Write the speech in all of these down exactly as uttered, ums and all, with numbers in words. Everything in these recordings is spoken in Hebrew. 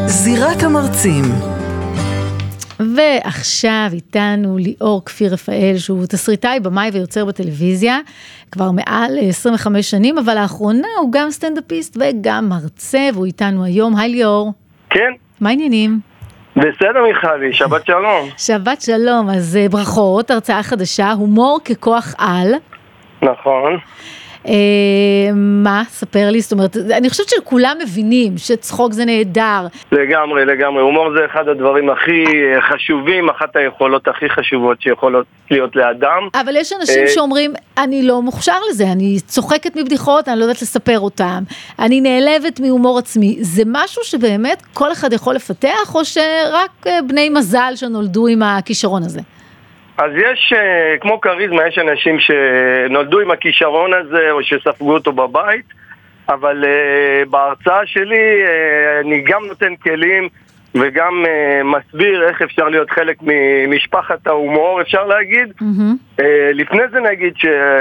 זירת המרצים. ועכשיו איתנו ליאור כפיר רפאל, שהוא תסריטאי, במאי ויוצר בטלוויזיה, כבר מעל עשרים וחמש שנים, אבל לאחרונה הוא גם סטנדאפיסט וגם מרצה, והוא איתנו היום. היי ליאור. כן. מה העניינים? בסדר מיכלי, שבת שלום. שבת שלום, אז ברכות, הרצאה חדשה, הומור ככוח על. נכון. מה? ספר לי, זאת אומרת, אני חושבת שכולם מבינים שצחוק זה נהדר. לגמרי, לגמרי, הומור זה אחד הדברים הכי חשובים, אחת היכולות הכי חשובות שיכולות להיות לאדם. אבל יש אנשים שאומרים, אני לא מוכשר לזה, אני צוחקת מבדיחות, אני לא יודעת לספר אותם, אני נעלבת מהומור עצמי. זה משהו שבאמת כל אחד יכול לפתח, או שרק בני מזל שנולדו עם הכישרון הזה? אז יש, כמו קריזמה, יש אנשים שנולדו עם הכישרון הזה או שספגו אותו בבית, אבל uh, בהרצאה שלי uh, אני גם נותן כלים וגם uh, מסביר איך אפשר להיות חלק ממשפחת ההומור, אפשר להגיד. Mm-hmm. Uh, לפני זה נגיד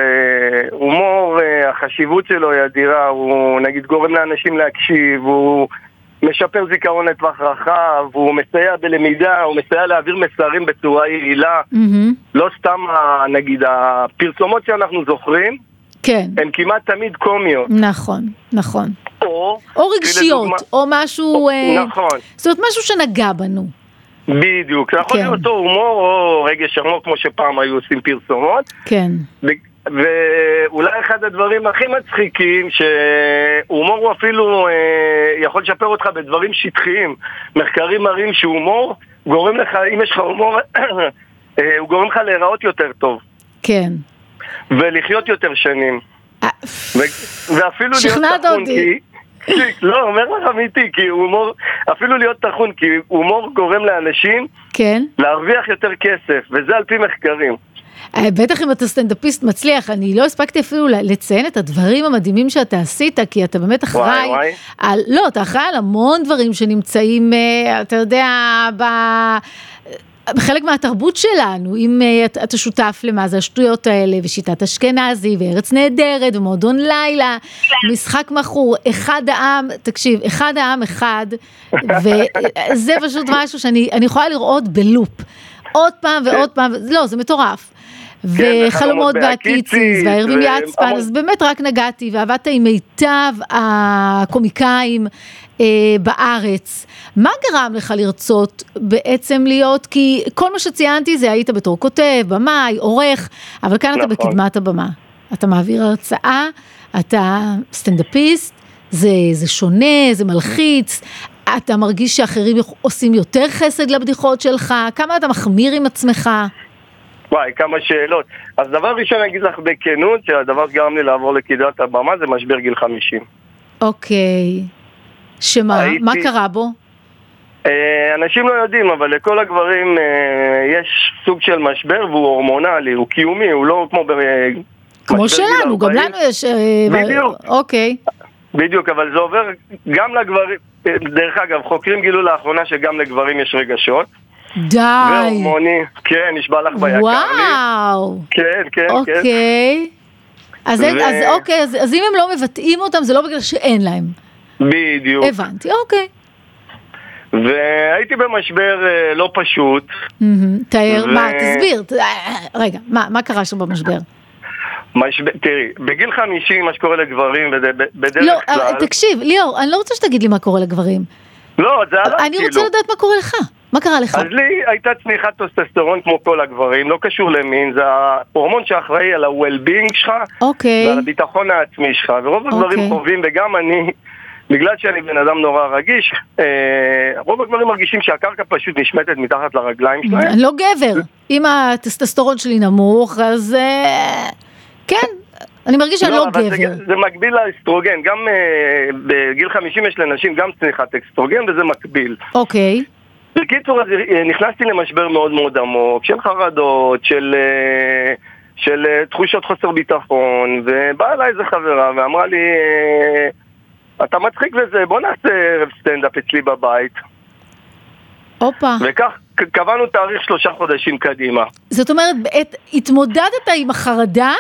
שהומור, uh, החשיבות שלו היא אדירה, הוא נגיד גורם לאנשים להקשיב, הוא משפר זיכרון לטווח רחב, הוא מסייע בלמידה, הוא מסייע להעביר מסרים בצורה יעילה. Mm-hmm. לא סתם, נגיד, הפרסומות שאנחנו זוכרים, כן. הן כמעט תמיד קומיות. נכון, נכון. או, או רגשיות, לדוגמה, או משהו... או, נכון. זאת אומרת, משהו שנגע בנו. בדיוק. זה יכול כן. להיות או הומור או רגש עמוק, כמו שפעם היו עושים פרסומות. כן. ו... ואולי אחד הדברים הכי מצחיקים, שהומור הוא אפילו אה, יכול לשפר אותך בדברים שטחיים. מחקרים מראים שהומור גורם לך, אם יש לך הומור, אה, הוא גורם לך להיראות יותר טוב. כן. ולחיות יותר שנים. ו... ואפילו שכנעת להיות תחון, אותי. כי... לא, אומר לך אמיתי, כי הומור, אפילו להיות תחון, כי הומור גורם לאנשים כן. להרוויח יותר כסף, וזה על פי מחקרים. בטח אם אתה סטנדאפיסט מצליח, אני לא הספקתי אפילו לציין את הדברים המדהימים שאתה עשית, כי אתה באמת אחראי, וואי, וואי. על, לא, אתה אחראי על המון דברים שנמצאים, אתה יודע, ב... בחלק מהתרבות שלנו, אם אתה, אתה שותף למה זה השטויות האלה, ושיטת אשכנזי, וארץ נהדרת, ומועדון לילה, משחק מחור, אחד העם, תקשיב, אחד העם אחד, וזה פשוט משהו שאני אני יכולה לראות בלופ, עוד פעם ועוד פעם, לא, זה מטורף. וחלומות בהקיציס, והערבים יעצפן, אז באמת רק נגעתי, ועבדת עם מיטב הקומיקאים בארץ. מה גרם לך לרצות בעצם להיות, כי כל מה שציינתי זה היית בתור כותב, במאי, עורך, אבל כאן אתה בקדמת הבמה. אתה מעביר הרצאה, אתה סטנדאפיסט, זה, זה שונה, זה מלחיץ, אתה מרגיש שאחרים עושים יותר חסד לבדיחות שלך, כמה אתה מחמיר עם עצמך? וואי, כמה שאלות. אז דבר ראשון אני אגיד לך בכנות, שהדבר גרם לי לעבור לקדמת הבמה, זה משבר גיל חמישים. אוקיי. שמה? הייתי... מה קרה בו? אנשים לא יודעים, אבל לכל הגברים יש סוג של משבר, והוא הורמונלי, הוא קיומי, הוא לא כמו... כמו שלנו, גם לנו יש... בדיוק. אוקיי. בדיוק, אבל זה עובר גם לגברים, דרך אגב, חוקרים גילו לאחרונה שגם לגברים יש רגשות. די. והורמוני, כן, נשבע לך ביקר לי. וואו. כן, כן, כן. אוקיי. אז אוקיי, אז אם הם לא מבטאים אותם, זה לא בגלל שאין להם. בדיוק. הבנתי, אוקיי. והייתי במשבר לא פשוט. תאר, מה, תסביר. רגע, מה קרה שם במשבר? תראי, בגיל חמישים מה שקורה לגברים בדרך לא, כלל... תקשיב, ליאור, אני לא רוצה שתגיד לי מה קורה לגברים. לא, זה עליו כאילו. אני רוצה לדעת מה קורה לך. מה קרה לך? אז לי הייתה צניחת טוסטסטרון כמו כל הגברים, לא קשור למין, זה ההורמון שאחראי על ה-well-being שלך, ועל הביטחון העצמי שלך, ורוב הגברים חווים, וגם אני, בגלל שאני בן אדם נורא רגיש, רוב הגברים מרגישים שהקרקע פשוט נשמטת מתחת לרגליים שלהם. אני לא גבר. אם הטסטסטרון שלי נמוך, אז כן, אני מרגיש שאני לא גבר. זה מקביל לאסטרוגן, גם בגיל חמישים יש לנשים גם צניחת אסטרוגן, וזה מקביל. אוקיי. בקיצור, נכנסתי למשבר מאוד מאוד עמוק, של חרדות, של, של תחושות חוסר ביטחון, ובאה אליי איזה חברה ואמרה לי, אתה מצחיק לזה, בוא נעשה ערב סטנדאפ אצלי בבית. אופה. וכך קבענו תאריך שלושה חודשים קדימה. זאת אומרת, התמודדת עם החרדה?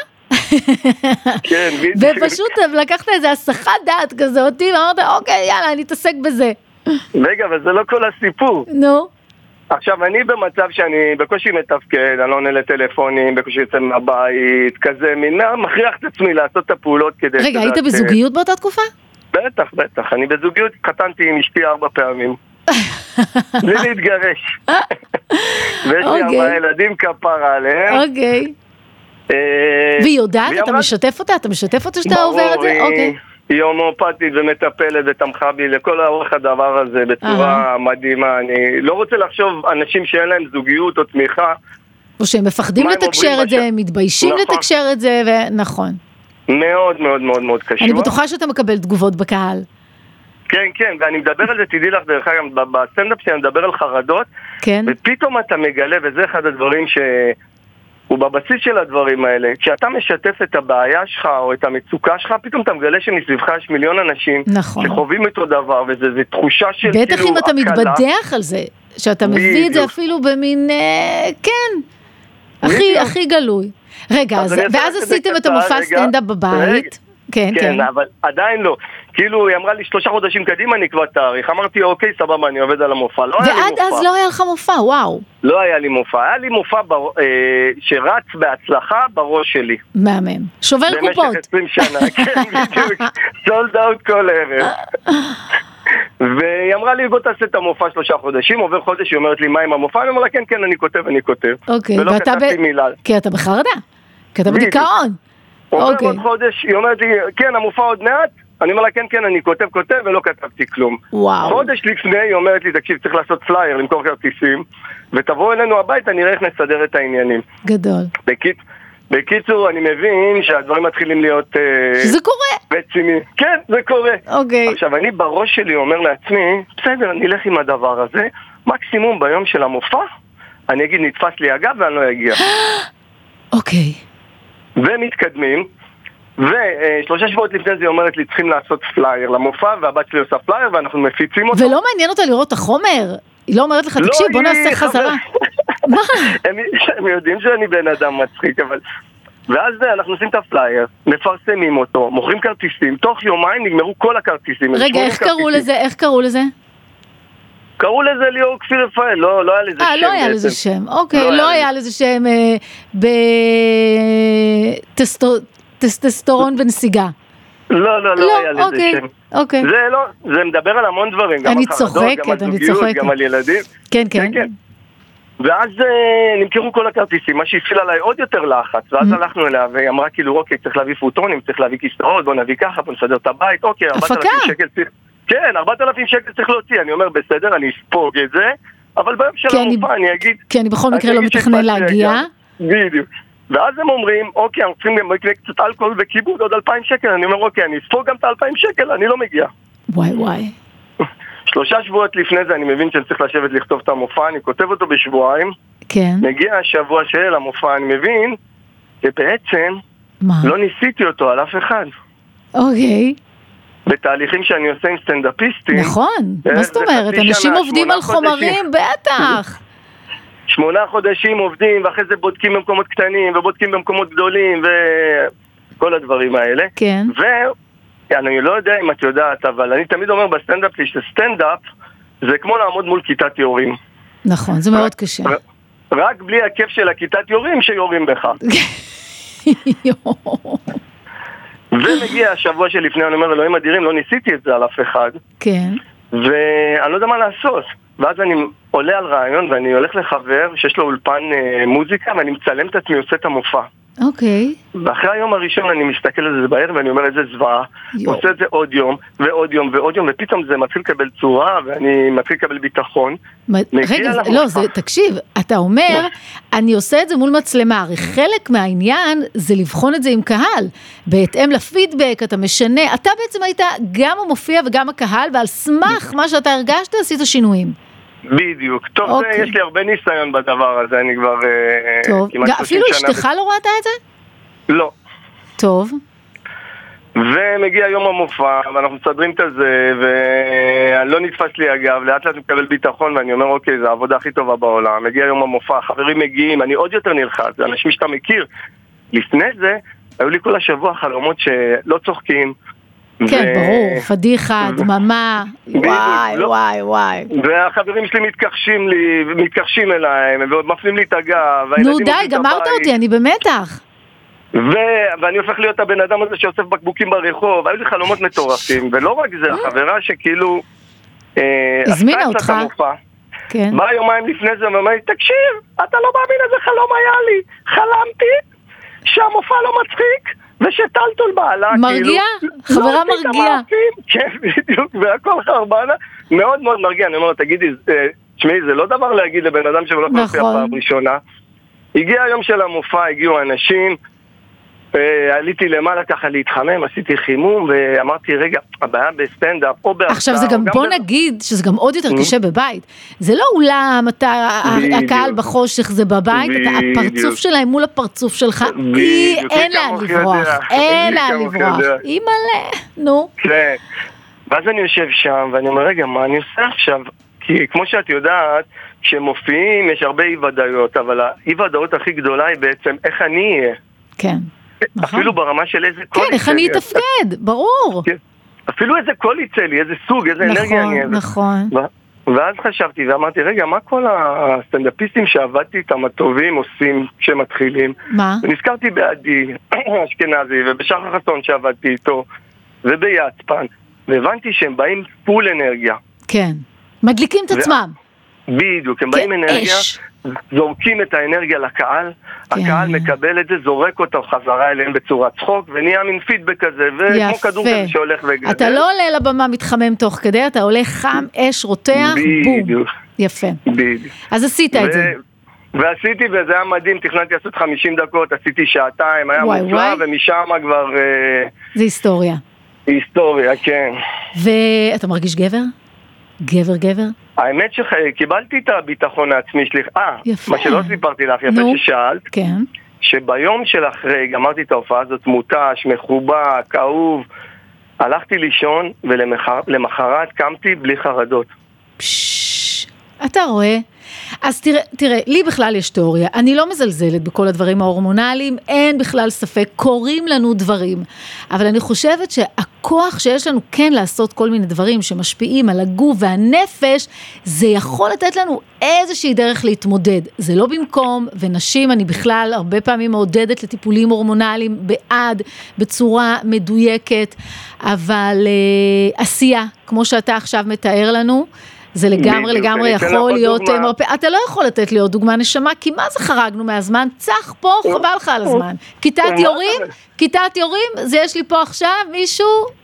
כן, בדיוק. ופשוט לקחת איזה הסחת דעת כזאת, ואמרת, אוקיי, יאללה, אני אתעסק בזה. רגע, אבל זה לא כל הסיפור. נו. עכשיו, אני במצב שאני בקושי מתפקד, אני לא עונה לטלפונים, בקושי יוצא מהבית, כזה, מינה, מכריח את עצמי לעשות את הפעולות כדי... רגע, היית בזוגיות באותה תקופה? בטח, בטח. אני בזוגיות, חתנתי עם אשתי ארבע פעמים. בלי להתגרש. ויש לי ארבעה ילדים כפרה עליהם. אוקיי. והיא יודעת? אתה משתף אותה? אתה משתף אותה שאתה עובר את זה? אוקיי. היא הומאופתית ומטפלת ותמכה בי לכל האורך הדבר הזה בצורה מדהימה. אני לא רוצה לחשוב אנשים שאין להם זוגיות או תמיכה. או שהם מפחדים לתקשר את זה, מתביישים לתקשר את זה, ונכון. מאוד מאוד מאוד מאוד קשור. אני בטוחה שאתה מקבל תגובות בקהל. כן, כן, ואני מדבר על זה, תדעי לך, דרך אגב, בסטנדאפ שאני מדבר על חרדות, כן. ופתאום אתה מגלה, וזה אחד הדברים ש... הוא בבסיס של הדברים האלה. כשאתה משתף את הבעיה שלך או את המצוקה שלך, פתאום אתה מגלה שמסביבך יש מיליון אנשים נכון. שחווים אותו דבר, וזו תחושה של בטח כאילו אם אתה הקלה. מתבדח על זה, שאתה מביא את זה אפילו במין, אה, כן, הכי, הכי גלוי. רגע, אז, ואז עשיתם את המופע סטנדאפ בבית? כן, כן, כן. אבל עדיין לא. כאילו, היא אמרה לי שלושה חודשים קדימה נקבע תאריך. אמרתי, אוקיי, סבבה, אני עובד על המופע. לא היה לי ועד מופע. אז לא היה לך מופע, וואו. לא היה לי מופע. היה לי מופע בר... אה, שרץ בהצלחה בראש שלי. מהמם. שובר קופות. במשך עשרים שנה, כן, בדיוק. סולד אאוט כל ערב. והיא אמרה לי, בוא תעשה את המופע שלושה חודשים, עובר חודש, היא אומרת לי, מה עם המופע? אני אומר לה, כן, כן, אני כותב, אני כותב. אוקיי, ולא ואתה כתבתי ב... מילה. כי אתה בחרדה. כי אתה בדיכאון. עובר עוד חודש, היא אומרת לי, כן, המופע עוד מעט? אני אומר לה, כן, כן, אני כותב, כותב, ולא כתבתי כלום. וואו. חודש לפני, היא אומרת לי, תקשיב, צריך לעשות פלייר, למכור כרטיסים, ותבואו אלינו הביתה, נראה איך נסדר את העניינים. גדול. בקיצ... בקיצור, אני מבין שהדברים מתחילים להיות... שזה קורה. רציני. כן, זה קורה. אוקיי. עכשיו, אני בראש שלי אומר לעצמי, בסדר, אני אלך עם הדבר הזה, מקסימום ביום של המופע, אני אגיד, נתפס לי הגב ואני לא אגיע. אוקיי. ומתקדמים, ושלושה שבועות לפני זה היא אומרת לי, צריכים לעשות פלייר למופע, והבת שלי עושה פלייר, ואנחנו מפיצים אותו. ולא מעניין אותה לראות את החומר? היא לא אומרת לך, תקשיב, בוא נעשה חזרה. מה? הם יודעים שאני בן אדם מצחיק, אבל... ואז אנחנו עושים את הפלייר, מפרסמים אותו, מוכרים כרטיסים, תוך יומיים נגמרו כל הכרטיסים. רגע, איך קראו לזה? איך קראו לזה? קראו לזה ליאור כפיר רפאל, לא, לא היה לזה שם. אה, לא היה לזה שם, אוקיי, לא היה לזה שם בטסטסטורון בנסיגה. לא, לא, לא היה לזה שם. אוקיי. זה לא, זה מדבר על המון דברים, גם על חרדות, גם על זוגיות, גם על ילדים. כן, כן. ואז נמכרו כל הכרטיסים, מה שהפעיל עליי עוד יותר לחץ, ואז הלכנו אליה, והיא אמרה כאילו, אוקיי, צריך להביא פוטונים, צריך להביא כיסאות, בוא נביא ככה, בוא נסדר את הבית, אוקיי, ארבעת אלפים שקל צריך... כן, ארבעת אלפים שקל צריך להוציא, אני אומר, בסדר, אני אספוג את זה, אבל ביום של המופע אני אגיד... כי אני בכל מקרה לא מתכנן להגיע. בדיוק. ואז הם אומרים, אוקיי, אנחנו צריכים גם לקנות קצת אלכוהול וכיבוד, עוד אלפיים שקל, אני אומר, אוקיי, אני אספוג גם את האלפיים שקל, אני לא מגיע. וואי וואי. שלושה שבועות לפני זה אני מבין שאני צריך לשבת לכתוב את המופע, אני כותב אותו בשבועיים. כן. מגיע השבוע של המופע, אני מבין שבעצם מה? לא ניסיתי אותו על אף אחד. אוקיי. בתהליכים שאני עושה עם סטנדאפיסטים. נכון, מה זאת אומרת? אנשים עובדים על חומרים, בטח. שמונה חודשים עובדים, ואחרי זה בודקים במקומות קטנים, ובודקים במקומות גדולים, וכל הדברים האלה. כן. ו... אני לא יודע אם את יודעת, אבל אני תמיד אומר בסטנדאפ שלי שסטנדאפ זה כמו לעמוד מול כיתת יורים. נכון, זה מאוד קשה. רק בלי הכיף של הכיתת יורים שיורים בך. ומגיע השבוע שלפני, אני אומר, אלוהים אדירים, לא ניסיתי את זה על אף אחד. כן. ואני לא יודע מה לעשות. ואז אני עולה על רעיון ואני הולך לחבר שיש לו אולפן מוזיקה ואני מצלם את עצמי, עושה את המופע. אוקיי. ואחרי היום הראשון אני מסתכל על זה בערב ואני אומר איזה זוועה, עושה את זה עוד יום ועוד יום ועוד יום, ופתאום זה מתחיל לקבל צורה ואני מתחיל לקבל ביטחון. רגע, לא, זה, תקשיב, אתה אומר, אני עושה את זה מול מצלמה, הרי חלק מהעניין זה לבחון את זה עם קהל, בהתאם לפידבק, אתה משנה, אתה בעצם היית גם המופיע וגם הקהל, ועל סמך מה שאתה הרגשת עשית שינויים. בדיוק, טוב, okay. זה, יש לי הרבה ניסיון בדבר הזה, אני כבר טוב. כמעט שלושים שנה. אפילו אשתך ב... לא ראתה את זה? לא. טוב. ומגיע יום המופע, ואנחנו מסדרים את זה, ולא נתפס לי אגב, לאט לאט מקבל ביטחון, ואני אומר, אוקיי, זה העבודה הכי טובה בעולם. מגיע יום המופע, חברים מגיעים, אני עוד יותר נלחץ, זה אנשים שאתה מכיר. לפני זה, היו לי כל השבוע חלומות שלא צוחקים, כן, ברור, פדיחה, דממה, וואי, לא. וואי, וואי. והחברים שלי מתכחשים לי, מתכחשים אליי, ועוד מפנים לי את הגב. נו די, גמרת אותי, אני במתח. ו- ואני הופך להיות הבן אדם הזה שאוסף בקבוקים ברחוב, היו לי חלומות מטורפים, ולא רק זה, החברה שכאילו אה, הזמינה עשתה אותך. את המופע, כן. באה יומיים לפני זה ואומר לי, תקשיב, אתה לא מאמין איזה חלום היה לי, חלמתי שהמופע לא מצחיק, ושטלטול בעלה, מרגיע? כאילו, חברה לא מרגיע. כן, בדיוק, והכל חרבנה, מאוד מאוד מרגיע, אני אומר לו, תגידי, תשמעי, זה לא דבר להגיד לבן אדם שלא יכול להופיע פעם ראשונה. הגיע היום של המופע, הגיעו אנשים, עליתי למעלה ככה להתחמם, עשיתי חימום ואמרתי רגע, הבעיה בסטנדאפ או בהרצאה. עכשיו זה גם, בוא נגיד שזה גם עוד יותר קשה בבית, זה לא אולם, אתה, הקהל בחושך זה בבית, אתה הפרצוף שלהם מול הפרצוף שלך, אין לאן לברוח, אין לאן לברוח, היא מלא, נו. כן, ואז אני יושב שם ואני אומר רגע, מה אני עושה עכשיו? כי כמו שאת יודעת, כשמופיעים יש הרבה אי ודאיות, אבל האי ודאות הכי גדולה היא בעצם איך אני אהיה. כן. אפילו ברמה של איזה קול כן, איך אני אתפקד, ברור. אפילו איזה קול יצא לי, איזה סוג, איזה אנרגיה אני אוהבת. נכון, נכון. ואז חשבתי ואמרתי, רגע, מה כל הסטנדאפיסטים שעבדתי איתם הטובים עושים כשמתחילים? מה? ונזכרתי בעדי, אשכנזי, ובשחר חסון שעבדתי איתו, וביצפן, והבנתי שהם באים פול אנרגיה. כן, מדליקים את עצמם. בדיוק, הם באים אנרגיה, זורקים את האנרגיה לקהל, הקהל מקבל את זה, זורק אותו חזרה אליהם בצורת צחוק, ונהיה מין פידבק כזה, וכמו כדור כזה שהולך וגדל. אתה לא עולה לבמה מתחמם תוך כדי, אתה עולה חם, אש, רותח, בום. יפה. בדיוק. אז עשית את זה. ועשיתי, וזה היה מדהים, תכננתי לעשות חמישים דקות, עשיתי שעתיים, היה מופלא, ומשם כבר... זה היסטוריה. היסטוריה, כן. ואתה מרגיש גבר? גבר גבר? האמת שקיבלתי את הביטחון העצמי שלי, אה, מה שלא סיפרתי לך, יפה ששאלת, כן. שביום של אחרי, גמרתי את ההופעה הזאת מוטש, מחובה, כאוב, הלכתי לישון ולמחרת קמתי בלי חרדות. פשש, אתה רואה? אז תראה, תראה, לי בכלל יש תיאוריה, אני לא מזלזלת בכל הדברים ההורמונליים, אין בכלל ספק, קורים לנו דברים, אבל אני חושבת שהכוח שיש לנו כן לעשות כל מיני דברים שמשפיעים על הגוף והנפש, זה יכול לתת לנו איזושהי דרך להתמודד, זה לא במקום, ונשים אני בכלל הרבה פעמים מעודדת לטיפולים הורמונליים בעד, בצורה מדויקת, אבל אה, עשייה, כמו שאתה עכשיו מתאר לנו, זה לגמרי לגמרי יכול להיות מרפא, אתה לא יכול לתת לי עוד דוגמה נשמה, כי מה זה חרגנו מהזמן? צח פה, חבל לך על הזמן. כיתת יורים, כיתת יורים, זה יש לי פה עכשיו מישהו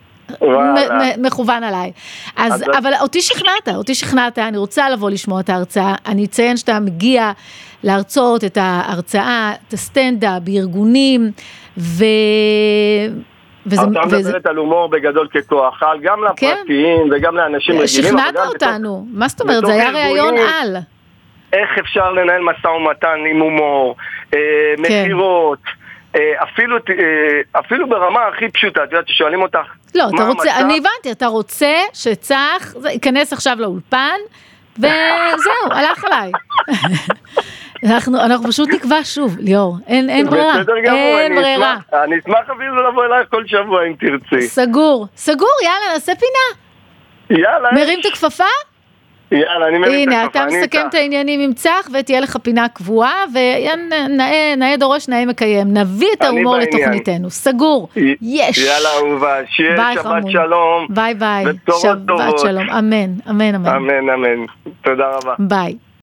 מכוון עליי. אז, אבל אותי שכנעת, אותי שכנעת, אני רוצה לבוא לשמוע את ההרצאה, אני אציין שאתה מגיע להרצות את ההרצאה, את הסטנדאפ, בארגונים, ו... אתה מדברת על הומור בגדול ככוח, גם לפרטיים וגם לאנשים רגילים. שכנעת אותנו, מה זאת אומרת? זה היה רעיון על. איך אפשר לנהל משא ומתן עם הומור, מחירות, אפילו ברמה הכי פשוטה, את יודעת ששואלים אותך. לא, אני הבנתי, אתה רוצה שצח, ייכנס עכשיו לאולפן, וזהו, הלך עליי. אנחנו, אנחנו פשוט נקבע שוב, ליאור, אין, אין ברירה, אין ברירה. אני אשמח אפילו לבוא אלייך כל שבוע אם תרצי. סגור, סגור, יאללה, נעשה פינה. יאללה. מרים את הכפפה? יאללה, אני מרים את הכפפה. הנה, אתה מסכם את העניינים עם צח, ותהיה לך פינה קבועה, ונאה דורש, נאה מקיים. נביא את ההומור לתוכניתנו. סגור, יש. יאללה, אהובה, שיהיה שבת שלום. ביי ביי, שבת שלום, אמן, אמן, אמן. אמן, אמן. תודה רבה. ביי.